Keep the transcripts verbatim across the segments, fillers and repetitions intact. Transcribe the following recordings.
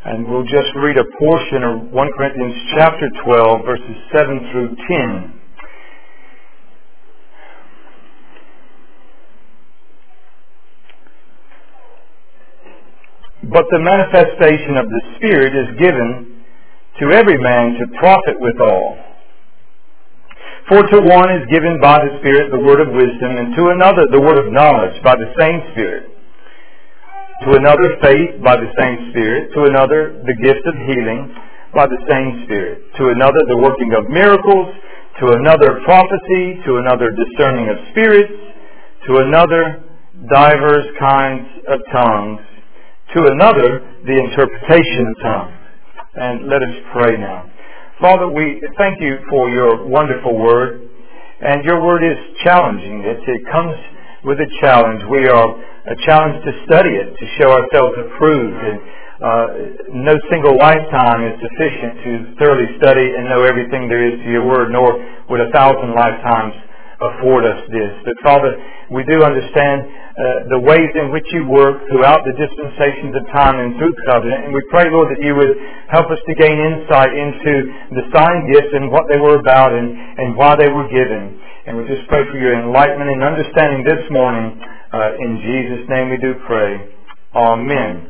And we'll just read a portion of First Corinthians chapter twelve, verses seven through ten. But the manifestation of the Spirit is given to every man to profit withal. For to one is given by the Spirit the word of wisdom, and to another the word of knowledge by the same Spirit. To another faith by the same Spirit. To another the gift of healing by the same Spirit. To another the working of miracles. To another prophecy. To another discerning of spirits. To another divers kinds of tongues. To another the interpretation of tongues. And let us pray now. Father, we thank you for your wonderful word. And your word is challenging. It, it comes with a challenge. We are a challenge to study it, to show ourselves approved. And uh, no single lifetime is sufficient to thoroughly study and know everything there is to your word, nor would a thousand lifetimes afford us this. But Father, we do understand uh, the ways in which you work throughout the dispensations of time and through covenant. And we pray, Lord, that you would help us to gain insight into the sign gifts and what they were about and, and why they were given. And we just pray for your enlightenment and understanding this morning. Uh, in Jesus' name we do pray. Amen.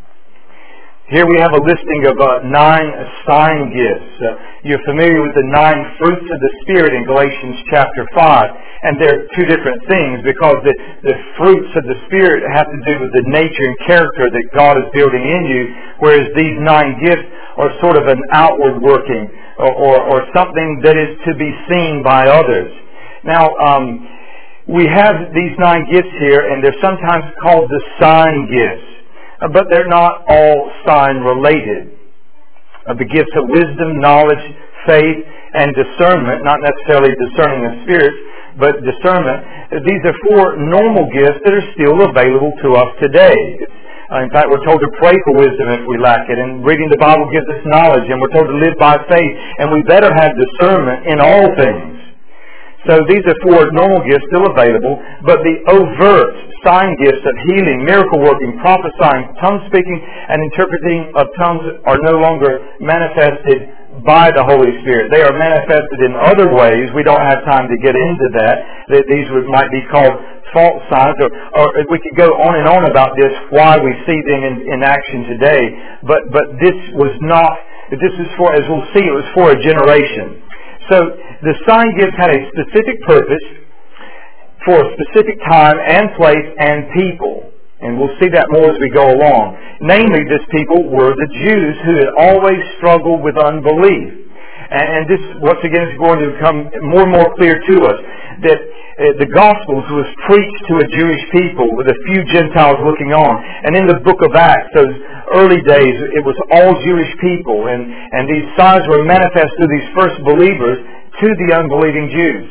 Here we have a listing of uh, nine sign gifts. Uh, you're familiar with the nine fruits of the Spirit in Galatians chapter five. And they're two different things because the, the fruits of the Spirit have to do with the nature and character that God is building in you, whereas these nine gifts are sort of an outward working or, or, or something that is to be seen by others. Now, um, we have these nine gifts here, and they're sometimes called the sign gifts. But they're not all sign-related. Uh, the gifts of wisdom, knowledge, faith, and discernment, not necessarily discerning of spirits, but discernment, these are four normal gifts that are still available to us today. Uh, in fact, we're told to pray for wisdom if we lack it, and reading the Bible gives us knowledge, and we're told to live by faith, and we better have discernment in all things. So these are four normal gifts still available, but the overt sign gifts of healing, miracle working, prophesying, tongue speaking, and interpreting of tongues are no longer manifested by the Holy Spirit. They are manifested in other ways. We don't have time to get into that. These would, might be called false signs, or, or we could go on and on about this, why we see them in, in action today. But, but this was not, this is for, as we'll see, it was for a generation. So the sign gifts had a specific purpose for a specific time and place and people. And we'll see that more as we go along. Namely, this people were the Jews who had always struggled with unbelief. And this, once again, is going to become more and more clear to us that the Gospels was preached to a Jewish people with a few Gentiles looking on. And in the book of Acts, those early days, it was all Jewish people. And, and these signs were manifest through these first believers to the unbelieving Jews.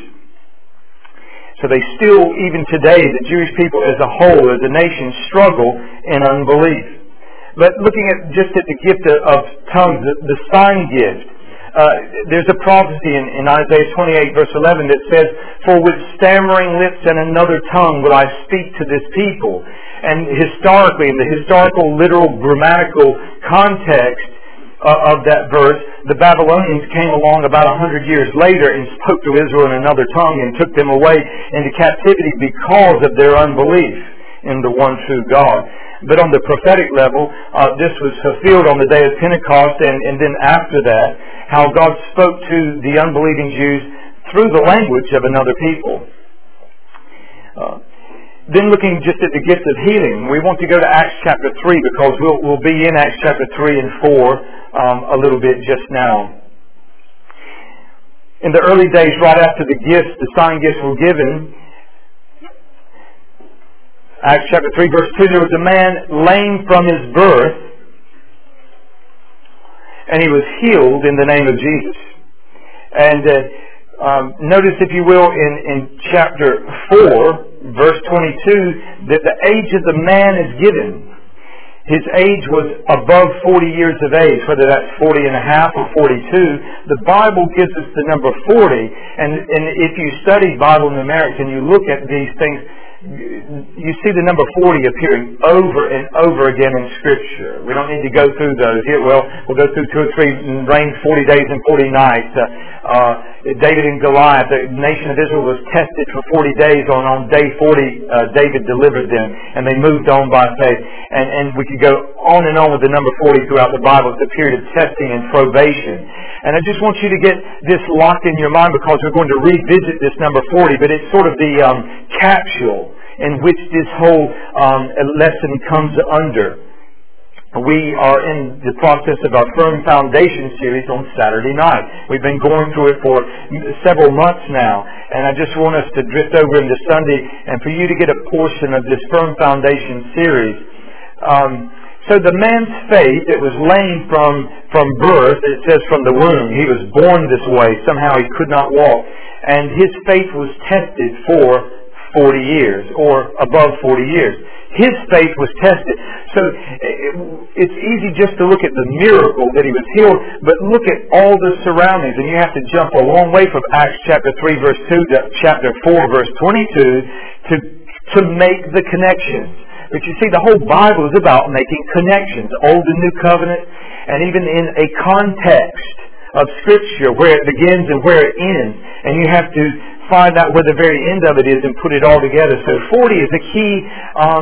So they still, even today, the Jewish people as a whole, as a nation, struggle in unbelief. But looking at just at the gift of tongues, the, the sign gift, uh, there's a prophecy in, in Isaiah twenty-eight, verse eleven, that says, "For with stammering lips and another tongue will I speak to this people." And historically, in the historical, literal, grammatical context uh, of that verse, the Babylonians came along about a hundred years later and spoke to Israel in another tongue and took them away into captivity because of their unbelief in the one true God. But on the prophetic level, uh, this was fulfilled on the day of Pentecost, and, and then after that, how God spoke to the unbelieving Jews through the language of another people. Uh, then looking just at the gift of healing, we want to go to Acts chapter three, because we'll, we'll be in Acts chapter three and four um, a little bit just now. In the early days, right after the gifts, the sign gifts were given, Acts chapter three, verse two, there was a man lame from his birth, and he was healed in the name of Jesus. And uh, um, notice, if you will, in, in chapter four, verse twenty-two, that the age of the man is given. His age was above forty years of age, whether that's forty and a half or forty-two. The Bible gives us the number forty, and, and if you study Bible numerics and you look at these things, you see the number forty appearing over and over again in Scripture. We don't need to go through those. Here, well, we'll go through two or three reigns, forty days and forty nights. Uh, uh, David and Goliath, the nation of Israel was tested for forty days. On, on day forty, uh, David delivered them, and they moved on by faith. And, and we could go on and on with the number forty throughout the Bible. It's a period of testing and probation. And I just want you to get this locked in your mind, because we're going to revisit this number forty, but it's sort of the um, capsule in which this whole um, lesson comes under. We are in the process of our Firm Foundation series on Saturday night. We've been going through it for several months now, and I just want us to drift over into Sunday and for you to get a portion of this Firm Foundation series. Um, so the man's faith, it was lame from, from birth, it says from the womb. He was born this way. Somehow he could not walk. And his faith was tested for forty years, or above forty years. His faith was tested. So it's easy just to look at the miracle that he was healed, but look at all the surroundings. And you have to jump a long way from Acts chapter three verse two to chapter four verse twenty-two to, to make the connections. But you see, the whole Bible is about making connections, Old and New Covenant, and even in a context of Scripture where it begins and where it ends. And you have to find out where the very end of it is and put it all together. So forty is a key um,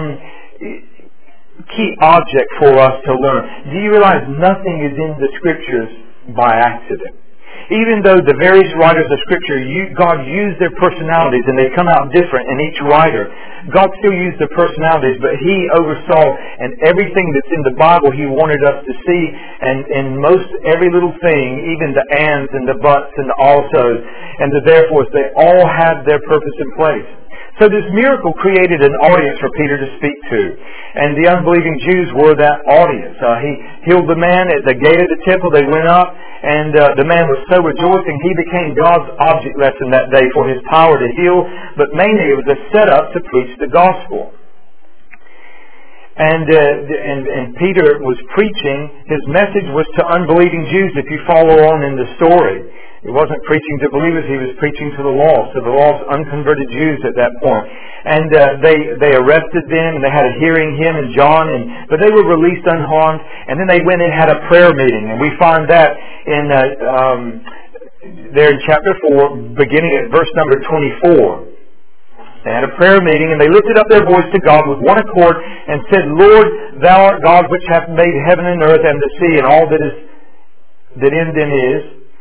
key object for us to learn. Do you realize nothing is in the Scriptures by accident? Even though the various writers of Scripture, you, God used their personalities and they come out different in each writer. God still used their personalities, but He oversaw, and everything that's in the Bible He wanted us to see, and, and most every little thing, even the ands and the buts and the alsos and the therefores, they all have their purpose in place. So this miracle created an audience for Peter to speak to. And the unbelieving Jews were that audience. Uh, he healed the man at the gate of the temple. They went up, and uh, the man was so rejoicing. He became God's object lesson that day for His power to heal. But mainly it was a setup to preach the gospel. And, uh, and, and Peter was preaching. His message was to unbelieving Jews, if you follow on in the story. He wasn't preaching to believers, he was preaching to the lost, to the lost unconverted Jews at that point. And uh, they they arrested them, and they had a hearing, him and John, and but they were released unharmed. And then they went and had a prayer meeting, and we find that in uh, um, there in chapter four, beginning at verse number twenty-four. They had a prayer meeting, and they lifted up their voice to God with one accord, and said, Lord, Thou art God which hath made heaven and earth and the sea, and all that is that in them is,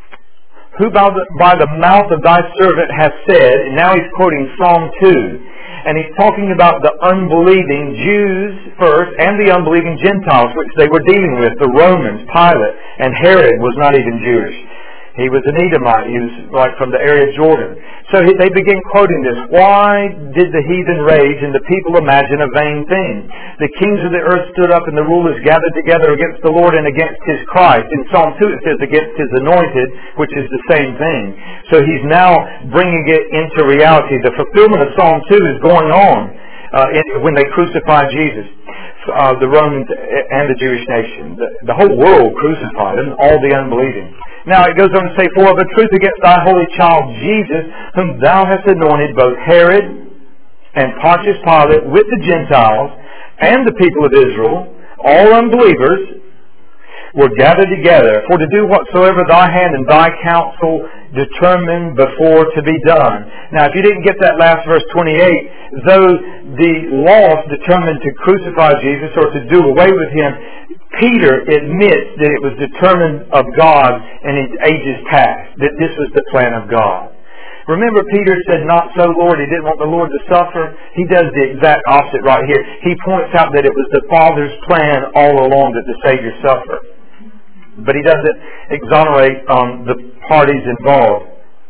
who by the, by the mouth of thy servant hath said, and now he's quoting Psalm two, and he's talking about the unbelieving Jews first, and the unbelieving Gentiles, which they were dealing with, the Romans, Pilate, and Herod was not even Jewish. He was an Edomite. He was like from the area of Jordan. So he, they begin quoting this. Why did the heathen rage and the people imagine a vain thing? The kings of the earth stood up and the rulers gathered together against the Lord and against His Christ. In Psalm two it says against His anointed, which is the same thing. So he's now bringing it into reality. The fulfillment of Psalm two is going on uh, in, when they crucified Jesus. Uh, the Romans and the Jewish nation. The, the whole world crucified Him, all the unbelieving. Now it goes on to say, For of a truth against thy holy child Jesus, whom thou hast anointed, both Herod and Pontius Pilate with the Gentiles and the people of Israel, all unbelievers, were gathered together for to do whatsoever thy hand and thy counsel determined before to be done. Now, if you didn't get that last verse twenty-eight, though the lost determined to crucify Jesus or to do away with Him, Peter admits that it was determined of God in His ages past, that this was the plan of God. Remember, Peter said, not so, Lord. He didn't want the Lord to suffer. He does the exact opposite right here. He points out that it was the Father's plan all along that the Savior suffer. But he doesn't exonerate um, the parties involved.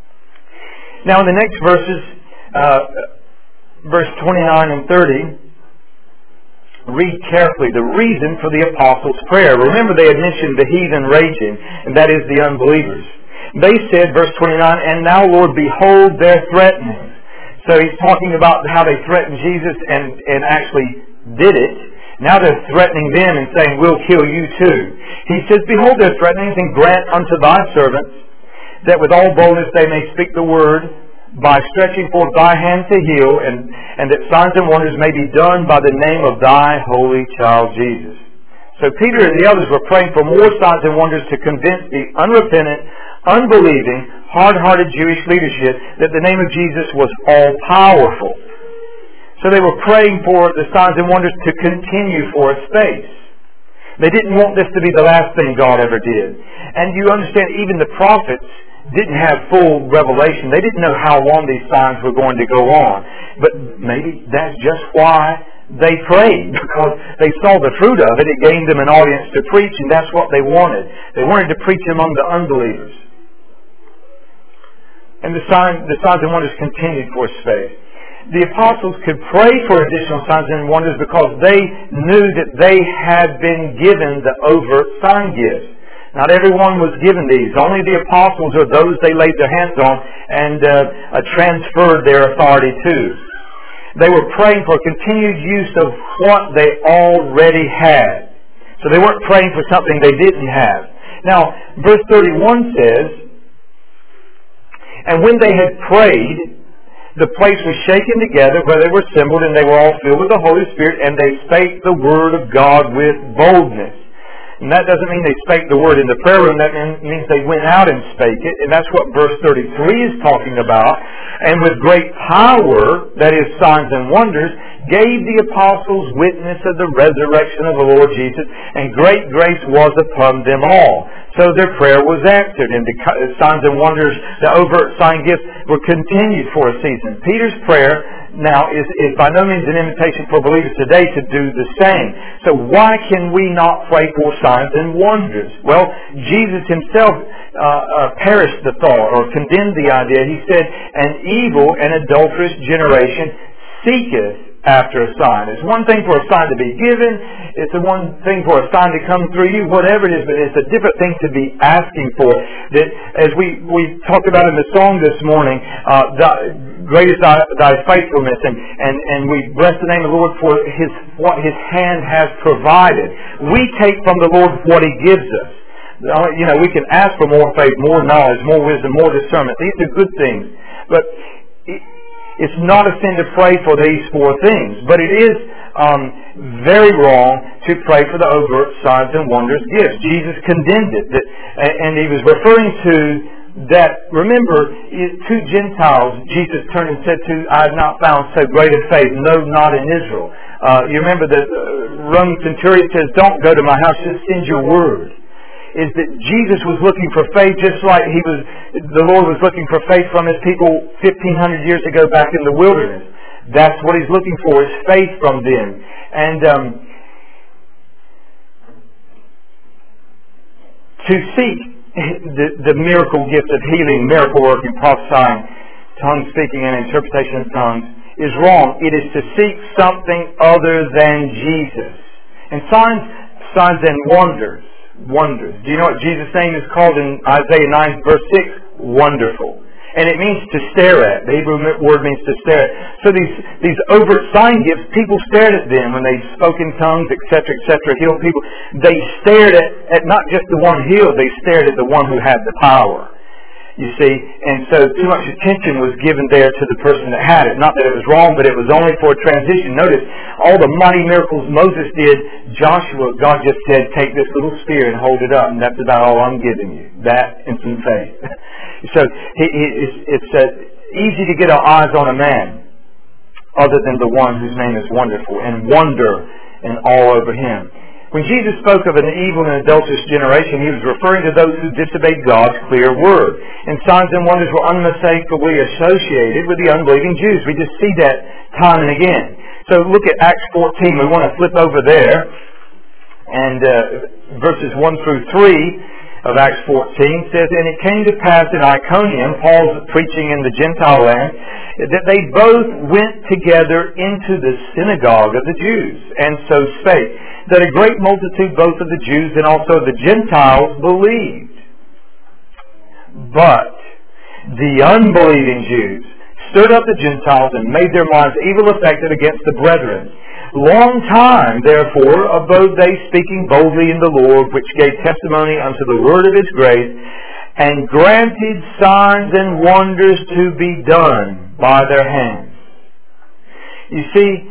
Now in the next verses, uh, verse twenty-nine and thirty, read carefully the reason for the apostles' prayer. Remember, they had mentioned the heathen raging, and that is the unbelievers. They said, verse twenty-nine, and now, Lord, behold their threatenings. So he's talking about how they threatened Jesus and, and actually did it. Now they're threatening them and saying, we'll kill you too. He says, behold their threatenings, and grant unto thy servants that with all boldness they may speak the word by stretching forth thy hand to heal, and, and that signs and wonders may be done by the name of thy holy child Jesus. So Peter and the others were praying for more signs and wonders to convince the unrepentant, unbelieving, hard-hearted Jewish leadership that the name of Jesus was all-powerful. So they were praying for the signs and wonders to continue for a space. They didn't want this to be the last thing God ever did. And you understand, even the prophets didn't have full revelation. They didn't know how long these signs were going to go on. But maybe that's just why they prayed, because they saw the fruit of it. It gained them an audience to preach, and that's what they wanted. They wanted to preach among the unbelievers. And the, sign, the signs and wonders continued for a space. The apostles could pray for additional signs and wonders because they knew that they had been given the overt sign gifts. Not everyone was given these. Only the apostles or those they laid their hands on and uh, uh, transferred their authority to. They were praying for continued use of what they already had. So they weren't praying for something they didn't have. Now, verse thirty-one says, and when they had prayed, the place was shaken together where they were assembled, and they were all filled with the Holy Spirit, and they spake the word of God with boldness. And that doesn't mean they spake the word in the prayer room. That means they went out and spake it. And that's what verse thirty-three is talking about. And with great power, that is signs and wonders, gave the apostles witness of the resurrection of the Lord Jesus, and great grace was upon them all. So their prayer was answered, and the signs and wonders, the overt sign gifts, were continued for a season. Peter's prayer now is, is by no means an invitation for believers today to do the same. So why can we not pray for signs and wonders? Well, Jesus himself uh, uh, perished the thought, or condemned the idea. He said, an evil and adulterous generation seeketh after a sign. It's one thing for a sign to be given. It's a one thing for a sign to come through you, whatever it is, but it's a different thing to be asking for. That, as we, we talked about in the song this morning, uh, the, great is thy, thy faithfulness, and, and, and we bless the name of the Lord for his, what his hand has provided. We take from the Lord what he gives us. You know, we can ask for more faith, more knowledge, more wisdom, more discernment. These are good things. But it, it's not a sin to pray for these four things. But it is um, very wrong to pray for the overt signs and wonders gifts. Jesus condemned it. That, and he was referring to that, remember, two Gentiles, Jesus turned and said to, I have not found so great a faith, no, not in Israel. Uh, you remember the uh, Roman centurion says, don't go to my house, just send your word. Is that Jesus was looking for faith just like he was, the Lord was looking for faith from his people fifteen hundred years ago back in the wilderness. That's what he's looking for, is faith from them. And um, to seek the, the miracle gift of healing, miracle working, prophesying, tongue speaking, and interpretation of tongues is wrong. It is to seek something other than Jesus. And signs, signs and wonders. Wonders. Do you know what Jesus' name is called in Isaiah nine verse six? Wonderful. And it means to stare at. The Hebrew word means to stare at. So these, these overt sign gifts, people stared at them when they spoke in tongues, et cetera, et cetera, healed people. They stared at, at not just the one healed, they stared at the one who had the power. You see, and so too much attention was given there to the person that had it. Not that it was wrong, but it was only for a transition. Notice, all the mighty miracles Moses did, Joshua, God just said, take this little spear and hold it up, and that's about all I'm giving you. That and some faith. So he, he, it's, it's uh, easy to get our eyes on a man other than the one whose name is wonderful, and wonder and all over him. When Jesus spoke of an evil and adulterous generation, he was referring to those who disobeyed God's clear word. And signs and wonders were unmistakably associated with the unbelieving Jews. We just see that time and again. So look at Acts fourteen. We want to flip over there. And uh, verses one through three of Acts fourteen says, and it came to pass in Iconium, Paul's preaching in the Gentile land, that they both went together into the synagogue of the Jews, and so spake, that a great multitude both of the Jews and also the Gentiles believed. But the unbelieving Jews stood up the Gentiles and made their minds evil affected against the brethren. Long time, therefore, abode they speaking boldly in the Lord, which gave testimony unto the word of his grace, and granted signs and wonders to be done by their hands. You see,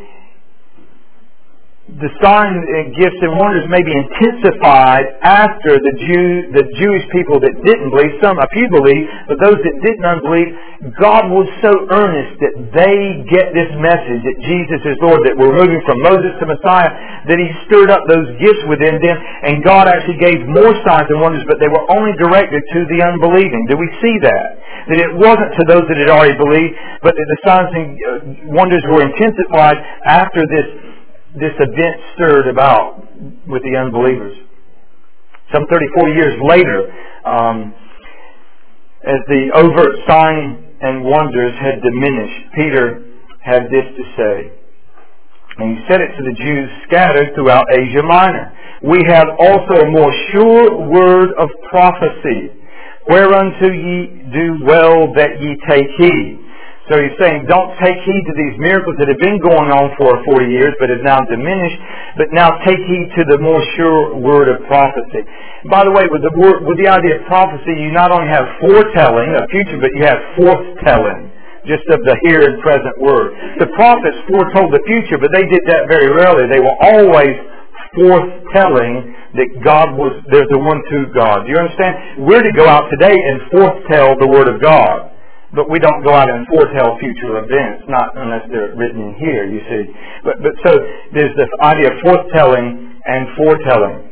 the signs and gifts and wonders may be intensified after the Jew, the Jewish people that didn't believe. Some, a few believed, but those that didn't unbelieve, God was so earnest that they get this message that Jesus is Lord, that we're moving from Moses to Messiah, that He stirred up those gifts within them, and God actually gave more signs and wonders, but they were only directed to the unbelieving. Do we see that? That it wasn't to those that had already believed, but that the signs and wonders were intensified after this this event stirred about with the unbelievers. Some thirty-four years later, um, as the overt sign and wonders had diminished, Peter had this to say. And he said it to the Jews scattered throughout Asia Minor. We have also a more sure word of prophecy, whereunto ye do well that ye take heed. So he's saying, don't take heed to these miracles that have been going on for forty years, but have now diminished. But now take heed to the more sure word of prophecy. By the way, with the word, with the idea of prophecy, you not only have foretelling of future, but you have forthtelling, just of the here and present word. The prophets foretold the future, but they did that very rarely. They were always forthtelling that God was, there's the one true God. Do you understand? We're to go out today and forthtell the word of God. But we don't go out and foretell future events, not unless they're written in here, you see. But, but so there's this idea of forthtelling and foretelling.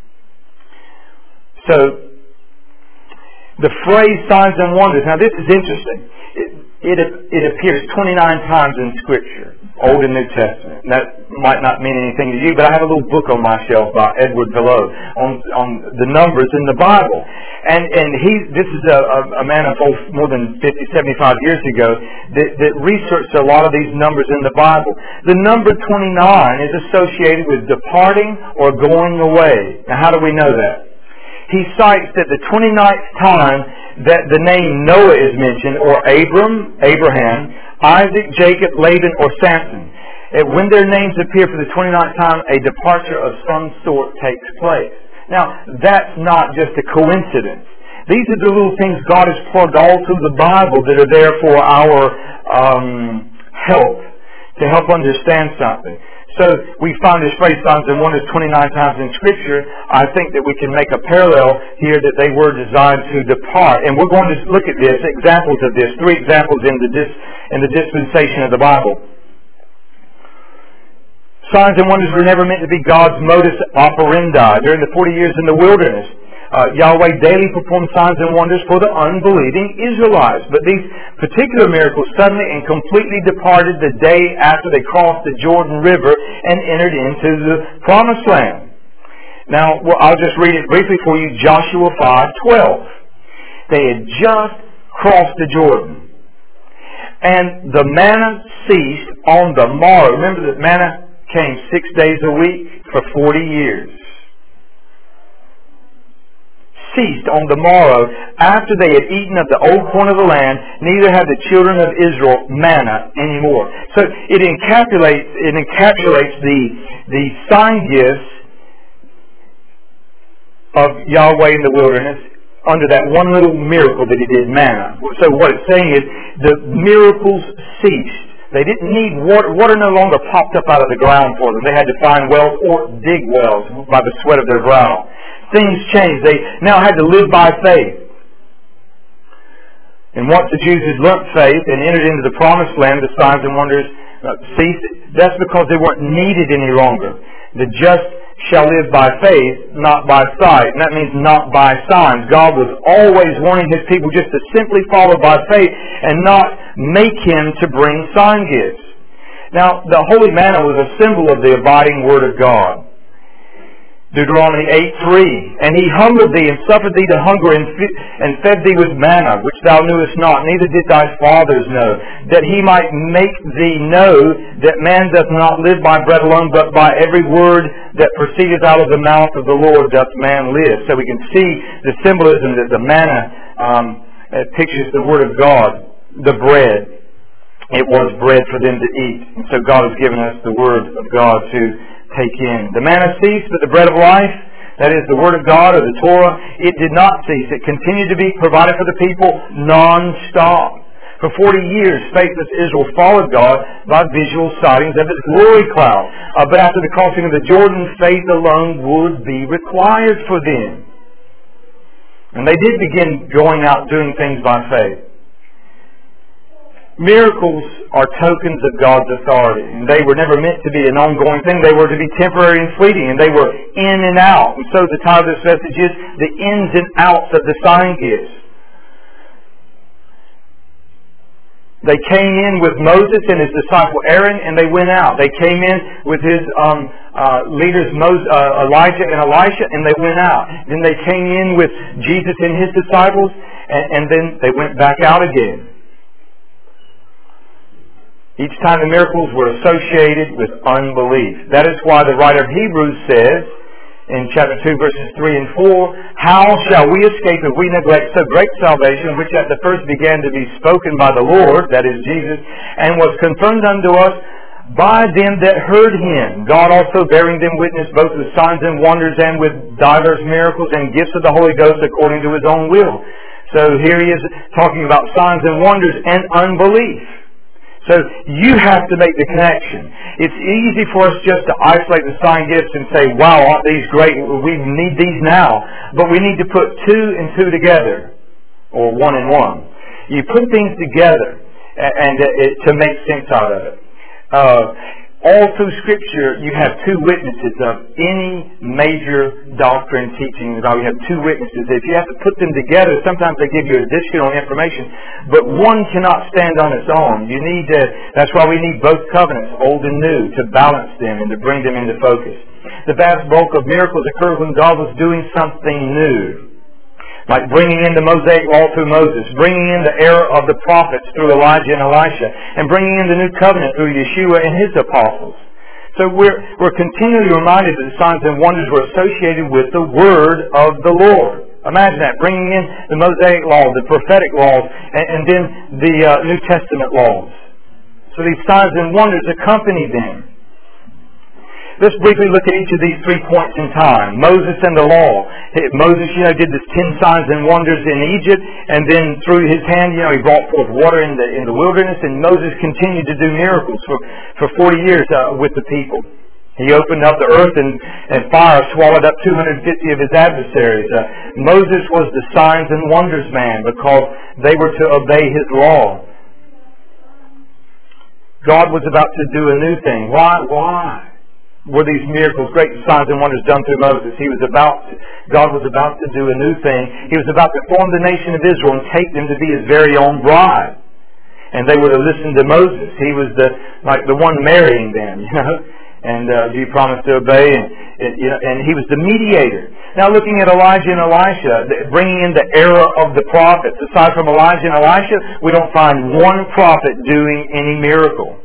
So the phrase signs and wonders. Now this is interesting. It, it, it appears twenty-nine times in Scripture, Old and New Testament. That might not mean anything to you, but I have a little book on my shelf by Edward Villot on, on the numbers in the Bible. And and he, this is a, a, a man of more than fifty, seventy-five years ago that, that researched a lot of these numbers in the Bible. The number twenty-nine is associated with departing or going away. Now how do we know that? He cites that the twenty-ninth time that the name Noah is mentioned, or Abram, Abraham, Isaac, Jacob, Laban, or Samson, when their names appear for the twenty-ninth time, a departure of some sort takes place. Now, that's not just a coincidence. These are the little things God has plugged all through the Bible that are there for our um, help, to help understand something. So we find this phrase, signs and wonders, twenty-nine times in Scripture. I think that we can make a parallel here that they were designed to depart. And we're going to look at this, examples of this, three examples in the, dis, in the dispensation of the Bible. Signs and wonders were never meant to be God's modus operandi. During the forty years in the wilderness, uh, Yahweh daily performed signs and wonders for the unbelieving Israelites. But these particular miracles suddenly and completely departed the day after they crossed the Jordan River and entered into the Promised Land. Now, well, I'll just read it briefly for you. Joshua five twelve. They had just crossed the Jordan, and the manna ceased on the morrow. Remember that manna came six days a week for forty years. Ceased on the morrow after they had eaten of the old corn of the land, neither had the children of Israel manna anymore. So it encapsulates it encapsulates the the sign gifts of Yahweh in the wilderness under that one little miracle that He did, manna. So what it's saying is the miracles ceased. They didn't need water. Water no longer popped up out of the ground for them. They had to find wells or dig wells by the sweat of their brow. Things changed. They now had to live by faith. And once the Jews had learnt faith and entered into the Promised Land, the signs and wonders ceased. That's because they weren't needed any longer. The just shall live by faith, not by sight. And that means not by signs. God was always wanting His people just to simply follow by faith and not make Him to bring sign gifts. Now, the holy manna was a symbol of the abiding Word of God. Deuteronomy eight three. And He humbled thee and suffered thee to hunger and, f- and fed thee with manna, which thou knewest not, neither did thy fathers know, that He might make thee know that man doth not live by bread alone, but by every word that proceedeth out of the mouth of the Lord doth man live. So we can see the symbolism that the manna um, it pictures the Word of God, the bread. It was bread for them to eat. And so God has given us the Word of God to take in. The manna ceased, but the bread of life that is the Word of God or the Torah, it did not cease. It continued to be provided for the people non-stop. For forty years, faithless Israel followed God by visual sightings of His glory cloud. Uh, but after the crossing of the Jordan, faith alone would be required for them. And they did begin going out doing things by faith. Miracles are tokens of God's authority. And they were never meant to be an ongoing thing. They were to be temporary and fleeting. And they were in and out. And so the title of this message is the ins and outs of the sign gifts. They came in with Moses and his disciple Aaron, and they went out. They came in with his um, uh, leaders Moses, uh, Elijah and Elisha, and they went out. Then they came in with Jesus and his disciples, and, and then they went back out again. Each time the miracles were associated with unbelief. That is why the writer of Hebrews says, in chapter two, verses three and four, how shall we escape if we neglect so great salvation, which at the first began to be spoken by the Lord, that is Jesus, and was confirmed unto us by them that heard Him, God also bearing them witness both with signs and wonders and with divers miracles and gifts of the Holy Ghost according to His own will. So here he is talking about signs and wonders and unbelief. So you have to make the connection. It's easy for us just to isolate the sign gifts and say, wow, aren't these great? We need these now. But we need to put two and two together, or one and one. You put things together and, and it, to make sense out of it. Uh, all through Scripture, you have two witnesses of any major doctrine teaching. You have two witnesses. If you have to put them together, sometimes they give you additional information, but one cannot stand on its own. You need to. That's why we need both covenants, old and new, to balance them and to bring them into focus. The vast bulk of miracles occurred when God was doing something new. Like bringing in the Mosaic law through Moses, bringing in the era of the prophets through Elijah and Elisha, and bringing in the new covenant through Yeshua and his apostles. So we're, we're continually reminded that the signs and wonders were associated with the Word of the Lord. Imagine that, bringing in the Mosaic law, the prophetic laws, and, and then the uh, New Testament laws. So these signs and wonders accompany them. Let's briefly look at each of these three points in time. Moses and the law. Moses, you know, did this ten signs and wonders in Egypt, and then through his hand, you know, he brought forth water in the in the wilderness, and Moses continued to do miracles for, for forty years uh, with the people. He opened up the earth, and, and fire swallowed up two hundred fifty of his adversaries. Uh, Moses was the signs and wonders man because they were to obey his law. God was about to do a new thing. Why? Why? Were these miracles, great signs and wonders done through Moses? He was about, to, God was about to do a new thing. He was about to form the nation of Israel and take them to be His very own bride. And they were to listen to Moses. He was the like the one marrying them, you know. And uh, he promised to obey, and, and you know, and he was the mediator. Now, looking at Elijah and Elisha, bringing in the era of the prophets. Aside from Elijah and Elisha, we don't find one prophet doing any miracle.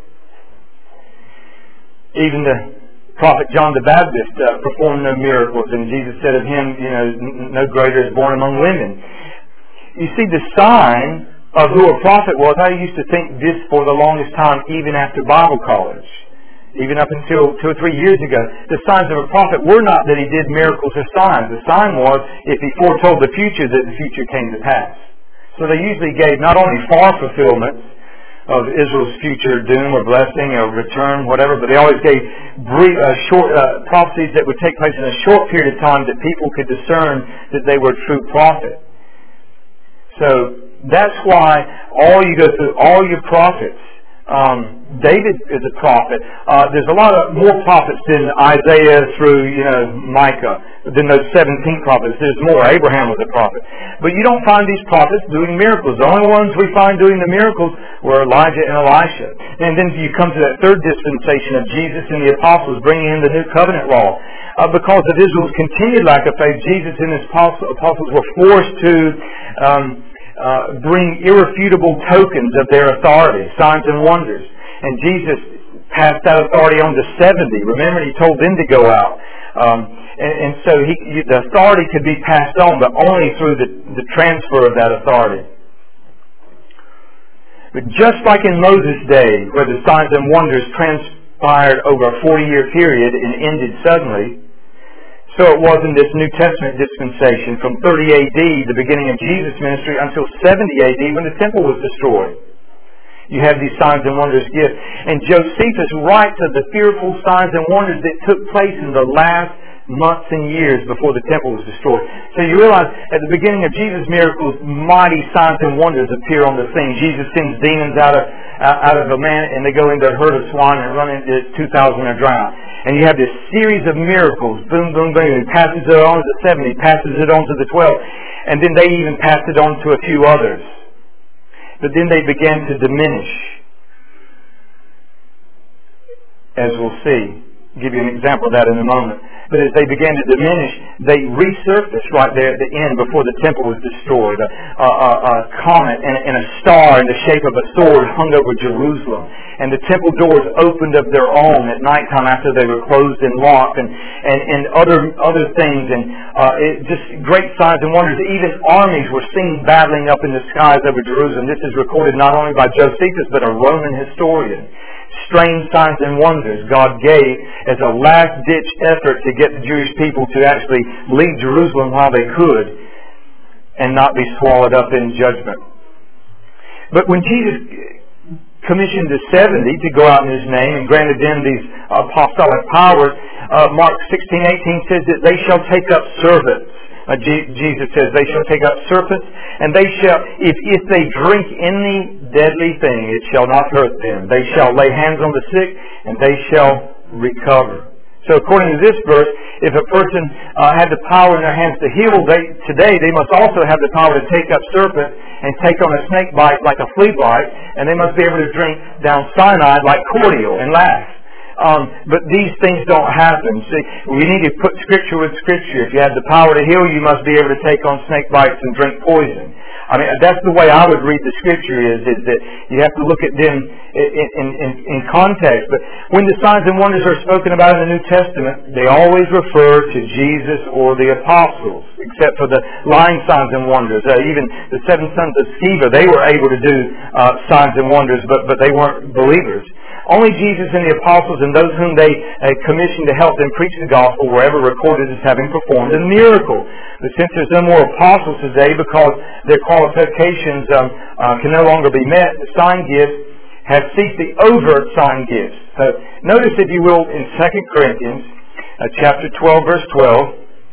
Even the prophet John the Baptist uh, performed no miracles, and Jesus said of him, you know, no greater is born among women. You see, the sign of who a prophet was, I used to think this for the longest time, even after Bible college, even up until two or three years ago. The signs of a prophet were not that he did miracles or signs. The sign was if he foretold the future, that the future came to pass. So they usually gave not only far fulfillments of Israel's future doom or blessing or return, whatever, but they always gave brief, uh, short uh, prophecies that would take place in a short period of time that people could discern that they were true prophet. So that's why all you go through, all your prophets, um, David is a prophet. Uh, there's a lot of more prophets than Isaiah through, you know, Micah, than those seventeen prophets. There's more. Abraham was a prophet. But you don't find these prophets doing miracles. The only ones we find doing the miracles were Elijah and Elisha. And then you come to that third dispensation of Jesus and the apostles bringing in the new covenant law. Uh, because of Israel's continued lack of faith, Jesus and his apostles were forced to um, uh, bring irrefutable tokens of their authority, signs and wonders. And Jesus passed that authority on to seventy. Remember, he told them to go out. Um, and, and so he, the authority could be passed on, but only through the, the transfer of that authority. But just like in Moses' day, where the signs and wonders transpired over a forty-year period and ended suddenly, So it was in this New Testament dispensation from thirty A D, the beginning of Jesus' ministry, until seventy A D when the temple was destroyed. You have these signs and wonders gift. And Josephus writes of the fearful signs and wonders that took place in the last months and years before the temple was destroyed. So you realize at the beginning of Jesus' miracles, mighty signs and wonders appear on the scene. Jesus sends demons out of uh, out of a man, and they go into a herd of swine and run into two thousand are drowned. And you have this series of miracles. Boom, boom, boom. He passes it on to the seventy, passes it on to the twelve, and then they even pass it on to a few others. But then they began to diminish, as we'll see. I'll give you an example of that in a moment. But as they began to diminish, they resurfaced right there at the end before the temple was destroyed. A, a, a, a comet and, and a star in the shape of a sword hung over Jerusalem. And the temple doors opened of their own at nighttime after they were closed and locked, and, and, and other other things. And uh, it, just great signs and wonders. Even armies were seen battling up in the skies over Jerusalem. This is recorded not only by Josephus, but a Roman historian. Strange signs and wonders God gave as a last-ditch effort to get the Jewish people to actually leave Jerusalem while they could and not be swallowed up in judgment. But when Jesus commissioned the seventy to go out in His name and granted them these apostolic powers, uh, Mark sixteen eighteen says that they shall take up serpents. Uh, G- Jesus says they shall take up serpents, and they shall, if, if they drink any deadly thing, it shall not hurt them. They shall lay hands on the sick, and they shall recover. So according to this verse, if a person uh, had the power in their hands to heal, they, today they must also have the power to take up serpents and take on a snake bite like a flea bite, and they must be able to drink down cyanide like cordial and laugh. Um, but these things don't happen. See, we need to put Scripture with Scripture. If you have the power to heal, you must be able to take on snake bites and drink poison. I mean, that's the way I would read the Scripture is, is that you have to look at them in, in, in, in context. But when the signs and wonders are spoken about in the New Testament, they always refer to Jesus or the apostles, except for the lying signs and wonders. Uh, even the seven sons of Sceva, they were able to do uh, signs and wonders, but, but they weren't believers. Only Jesus and the apostles and those whom they uh, commissioned to help them preach the gospel were ever recorded as having performed a miracle. But since there's no more apostles today because their qualifications um, uh, can no longer be met, the sign gifts have ceased the overt sign gifts. So notice, if you will, in Second Corinthians uh, chapter twelve, verse twelve,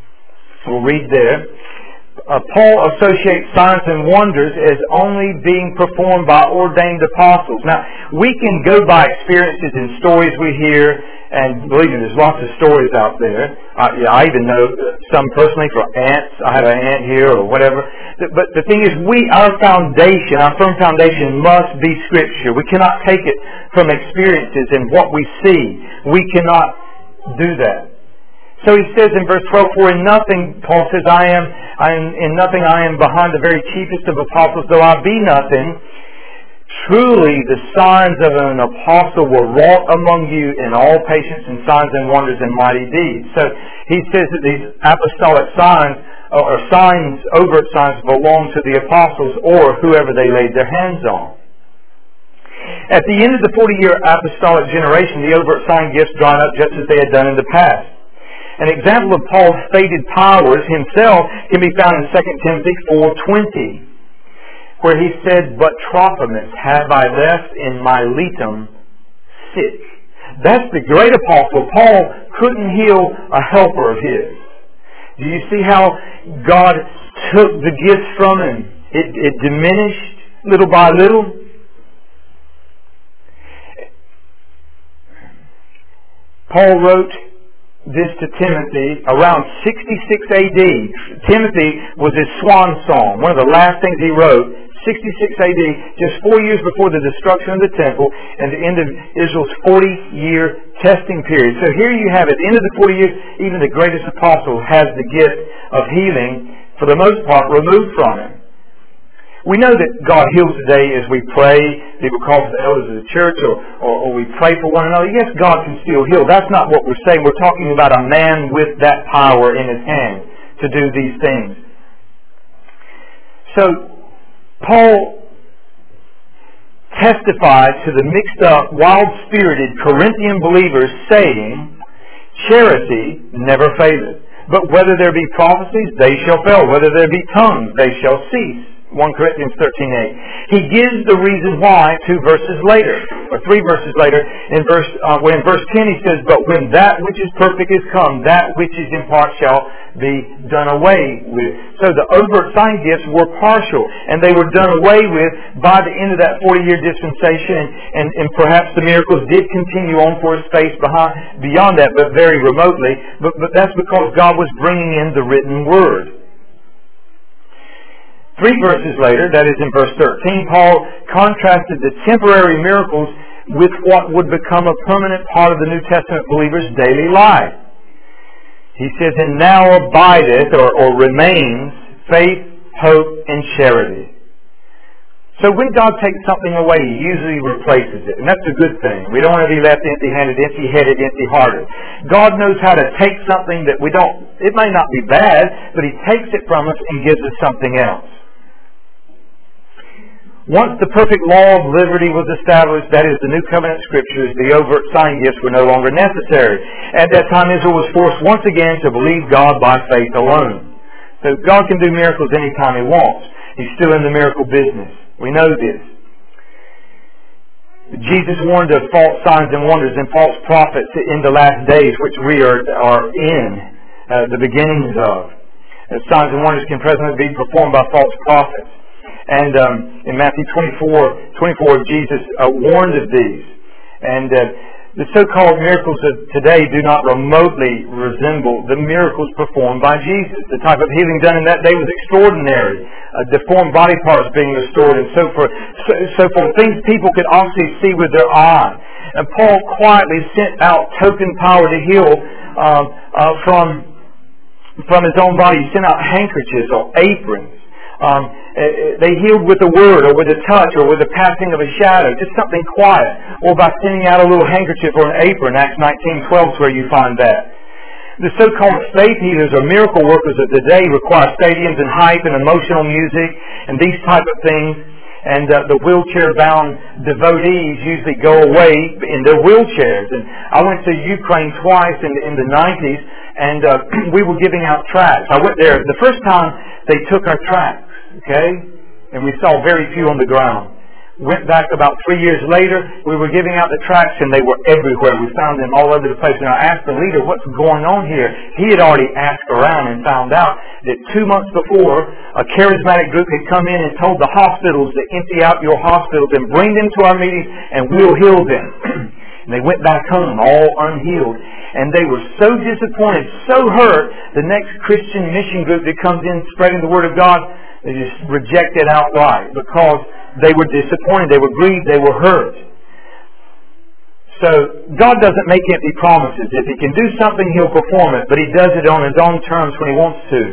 we'll read there. Uh, Paul associates signs and wonders as only being performed by ordained apostles. Now, we can go by experiences and stories we hear, and believe me, there's lots of stories out there. Uh, yeah, I even know some personally for aunts. I have an aunt here or whatever. But the thing is, we, our foundation, our firm foundation must be Scripture. We cannot take it from experiences and what we see. We cannot do that. So he says in verse twelve, for in nothing, Paul says, I am, I am in nothing I am behind the very chiefest of apostles, though I be nothing. Truly the signs of an apostle were wrought among you in all patience and signs and wonders and mighty deeds. So he says that these apostolic signs, or signs, overt signs, belong to the apostles or whoever they laid their hands on. At the end of the forty-year apostolic generation, the overt sign gifts dried up just as they had done in the past. An example of Paul's faded powers himself can be found in Second Timothy four twenty, where he said, but Trophimus have I left in Miletum sick. That's the great apostle. Paul couldn't heal a helper of his. Do you see how God took the gifts from him? It, it diminished little by little. Paul wrote this to Timothy around sixty-six A D. Timothy was his swan song, one of the last things he wrote, sixty-six A D, just four years before the destruction of the temple and the end of Israel's forty-year testing period. So here you have, at the end of the forty years, even the greatest apostle has the gift of healing, for the most part, removed from him. We know that God heals today as we pray. People call us the elders of the church, or, or, or we pray for one another. Yes, God can still heal. That's not what we're saying. We're talking about a man with that power in his hand to do these things. So, Paul testified to the mixed up, wild-spirited Corinthian believers saying, charity never faileth. But whether there be prophecies, they shall fail. Whether there be tongues, they shall cease. First Corinthians thirteen eight. He gives the reason why two verses later, or three verses later. In verse, uh, when in verse ten he says, "But when that which is perfect is come, that which is in part shall be done away with." So the overt sign gifts were partial, and they were done away with by the end of that forty-year dispensation, and, and, and perhaps the miracles did continue on for a space behind, beyond that, but very remotely. But, but that's because God was bringing in the written Word. Three verses later, that is in verse thirteen, Paul contrasted the temporary miracles with what would become a permanent part of the New Testament believer's daily life. He says, "And now abideth," or, or remains, "faith, hope, and charity." So when God takes something away, He usually replaces it. And that's a good thing. We don't want to be left empty-handed, empty-headed, empty-hearted. God knows how to take something that we don't, it may not be bad, but He takes it from us and gives us something else. Once the perfect law of liberty was established, that is, the New Covenant Scriptures, the overt sign gifts were no longer necessary. At that time, Israel was forced once again to believe God by faith alone. So God can do miracles anytime He wants. He's still in the miracle business. We know this. Jesus warned of false signs and wonders and false prophets in the last days, which we are, are in, uh, the beginnings of. Uh, signs and wonders can presently be performed by false prophets. And um, in Matthew twenty-four, twenty-four, Jesus uh, warned of these. And uh, the so-called miracles of today do not remotely resemble the miracles performed by Jesus. The type of healing done in that day was extraordinary. Uh, deformed body parts being restored and so forth. So, so forth. Things people could obviously see with their eye. And Paul quietly sent out token power to heal um, uh, from, from his own body. He sent out handkerchiefs or aprons. Um, they healed with a word or with a touch or with the passing of a shadow, just something quiet, or by sending out a little handkerchief or an apron. Acts nineteen twelve is where you find that. The so-called faith healers or miracle workers of today require stadiums and hype and emotional music and these type of things. And uh, the wheelchair-bound devotees usually go away in their wheelchairs. And I went to Ukraine twice in the, in the nineties, and uh, we were giving out tracts. I went there. The first time they took our tracts, okay, and we saw very few on the ground. Went back about three years later, we were giving out the tracts, and they were everywhere. We found them all over the place. And I asked the leader, "What's going on here?" He had already asked around and found out that two months before, a charismatic group had come in and told the hospitals to empty out your hospitals and bring them to our meetings, and we'll heal them. And they went back home, all unhealed. And they were so disappointed, so hurt, the next Christian mission group that comes in spreading the Word of God, they just reject it outright because they were disappointed, they were grieved, they were hurt. So God doesn't make empty promises. If He can do something, He'll perform it, but He does it on His own terms when He wants to.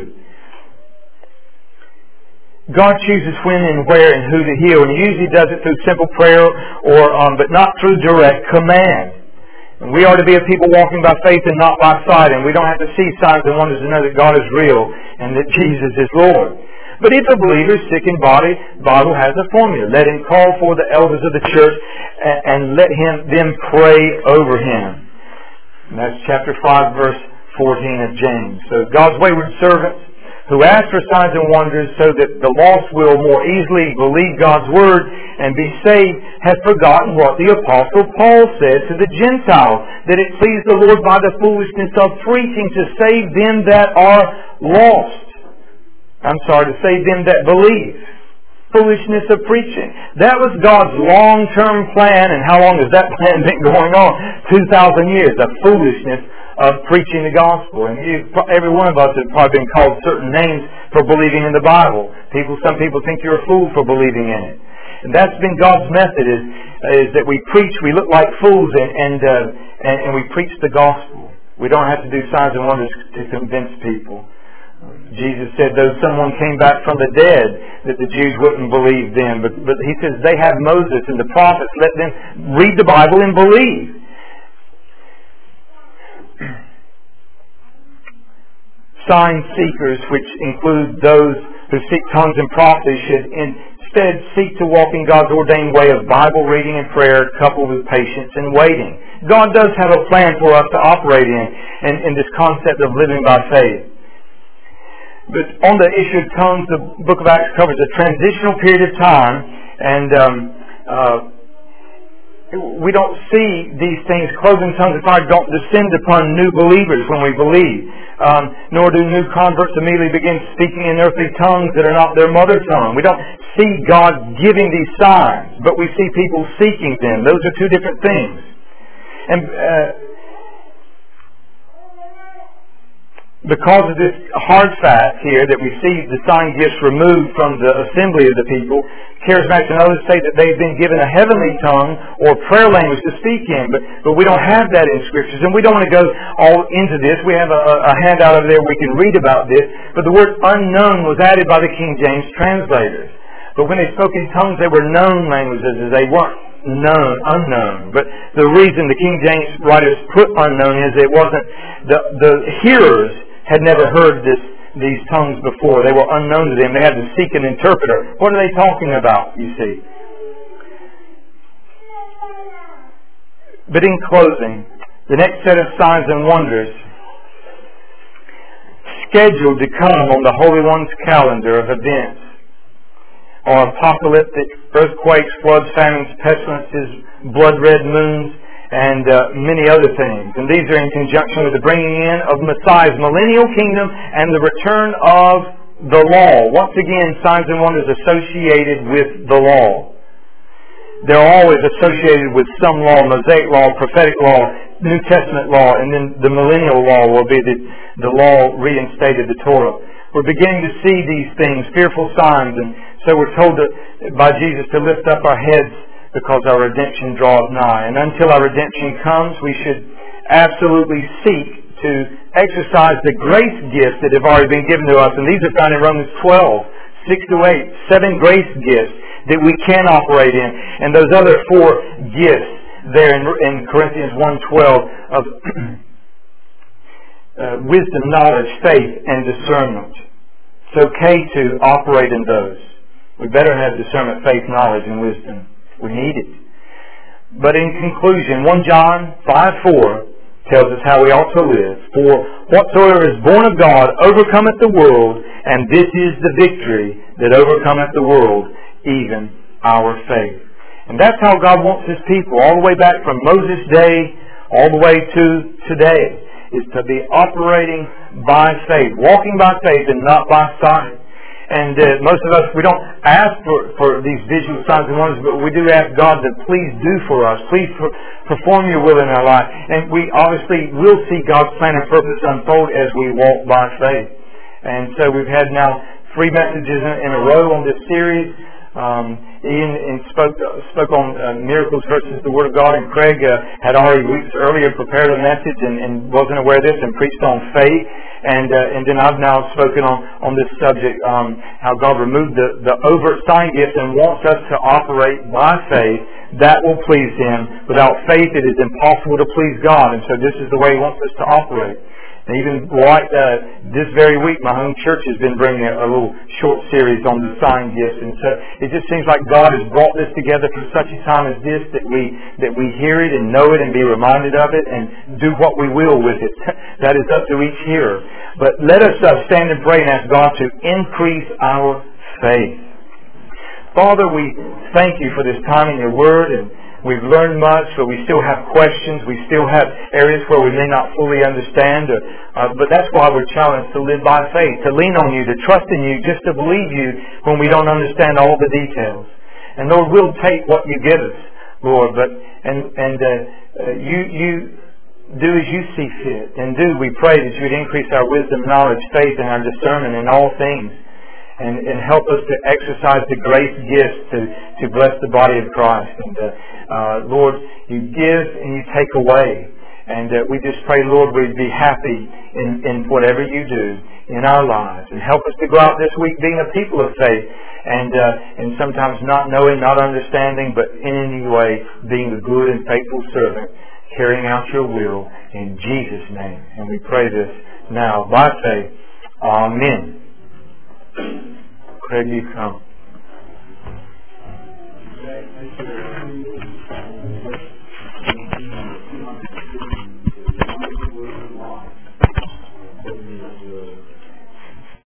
God chooses when and where and who to heal, and He usually does it through simple prayer, or um, but not through direct command. And we are to be a people walking by faith and not by sight, and we don't have to see signs and wonders to know that God is real and that Jesus is Lord. But if a believer is sick in body, the Bible has a formula. Let him call for the elders of the church and, and let him them pray over him. And that's chapter five, verse fourteen of James. So God's wayward servants who ask for signs and wonders so that the lost will more easily believe God's word and be saved have forgotten what the Apostle Paul said to the Gentiles, that it pleased the Lord by the foolishness of preaching to save them that are lost. I'm sorry, to save them that believe. Foolishness of preaching. That was God's long-term plan, and how long has that plan been going on? two thousand years. The foolishness of preaching the gospel. And you, every one of us has probably been called certain names for believing in the Bible. People, some people think you're a fool for believing in it. And that's been God's method, is, is that we preach, we look like fools, and, and, uh, and, and we preach the gospel. We don't have to do signs and wonders to convince people. Jesus said, though someone came back from the dead, that the Jews wouldn't believe them. But, but He says, they have Moses and the prophets. Let them read the Bible and believe. Sign seekers, which include those who seek tongues and prophecy, should instead seek to walk in God's ordained way of Bible reading and prayer coupled with patience and waiting. God does have a plan for us to operate in, in, in this concept of living by faith. But on the issue of tongues, the book of Acts covers a transitional period of time, and um, uh, we don't see these things, cloven tongues of fire, don't descend upon new believers when we believe. Um, nor do new converts immediately begin speaking in earthly tongues that are not their mother tongue. We don't see God giving these signs, but we see people seeking them. Those are two different things. And uh, because of this hard fact here that we see the sign gifts removed from the assembly of the people, charismatics and others say that they've been given a heavenly tongue or prayer language to speak in, but, but we don't have that in Scriptures, and we don't want to go all into this. We have a, a handout over there we can read about this, but the word unknown was added by the King James translators. But when they spoke in tongues, they were known languages, they weren't known, unknown. But the reason the King James writers put unknown is it wasn't, the, the hearers had never heard this, these tongues before. They were unknown to them. They had to seek an interpreter. What are they talking about, you see? But in closing, the next set of signs and wonders scheduled to come on the Holy One's calendar of events are apocalyptic earthquakes, floods, famines, pestilences, blood-red moons, and uh, many other things. And these are in conjunction with the bringing in of Messiah's millennial kingdom and the return of the law. Once again, signs and wonders associated with the law. They're always associated with some law, Mosaic law, prophetic law, New Testament law, and then the millennial law will be the, the law reinstated, the Torah. We're beginning to see these things, fearful signs, and so we're told to, by Jesus to lift up our heads because our redemption draws nigh. And until our redemption comes, we should absolutely seek to exercise the grace gifts that have already been given to us. And these are found in Romans twelve, six to eight, seven grace gifts that we can operate in. And those other four gifts there in, in Corinthians one twelve of uh, wisdom, knowledge, faith, and discernment. It's okay to operate in those. We better have discernment, faith, knowledge, and wisdom. We need it. But in conclusion, First John five four tells us how we ought to live. For whatsoever is born of God overcometh the world, and this is the victory that overcometh the world, even our faith. And that's how God wants His people, all the way back from Moses' day, all the way to today, is to be operating by faith, walking by faith and not by sight. And uh, most of us, we don't ask for, for these visual signs and wonders, but we do ask God to please do for us. Please per- perform your will in our life. And we obviously will see God's plan and purpose unfold as we walk by faith. And so we've had now three messages in, in a row on this series. Um, Ian, Ian spoke, uh, spoke on uh, miracles versus the Word of God, and Craig uh, had already weeks earlier prepared a message and, and wasn't aware of this and preached on faith. And uh, and then I've now spoken on, on this subject, um, how God removed the, the overt sign gifts and wants us to operate by faith. That will please Him. Without faith, it is impossible to please God. And so this is the way He wants us to operate. And even like uh, this very week, my home church has been bringing a, a little short series on the sign gifts, and so it just seems like God has brought this together for such a time as this that we that we hear it and know it and be reminded of it and do what we will with it. That is up to each hearer. But let us uh, stand and pray and ask God to increase our faith. Father, we thank You for this time in Your Word, and we've learned much, but we still have questions. We still have areas where we may not fully understand. Or, uh, but that's why we're challenged to live by faith, to lean on You, to trust in You, just to believe You when we don't understand all the details. And Lord, we'll take what You give us, Lord. But and and uh, uh, You You do as You see fit, and do we pray that You would increase our wisdom, knowledge, faith, and our discernment in all things. And, and help us to exercise the grace gifts to, to bless the body of Christ. And uh, uh, Lord, You give and You take away. And uh, we just pray, Lord, we'd be happy in, in whatever You do in our lives. And help us to go out this week being a people of faith. And, uh, and sometimes not knowing, not understanding, but in any way being a good and faithful servant, carrying out Your will in Jesus' name. And we pray this now by faith. Amen. Craig, you come. Spirit.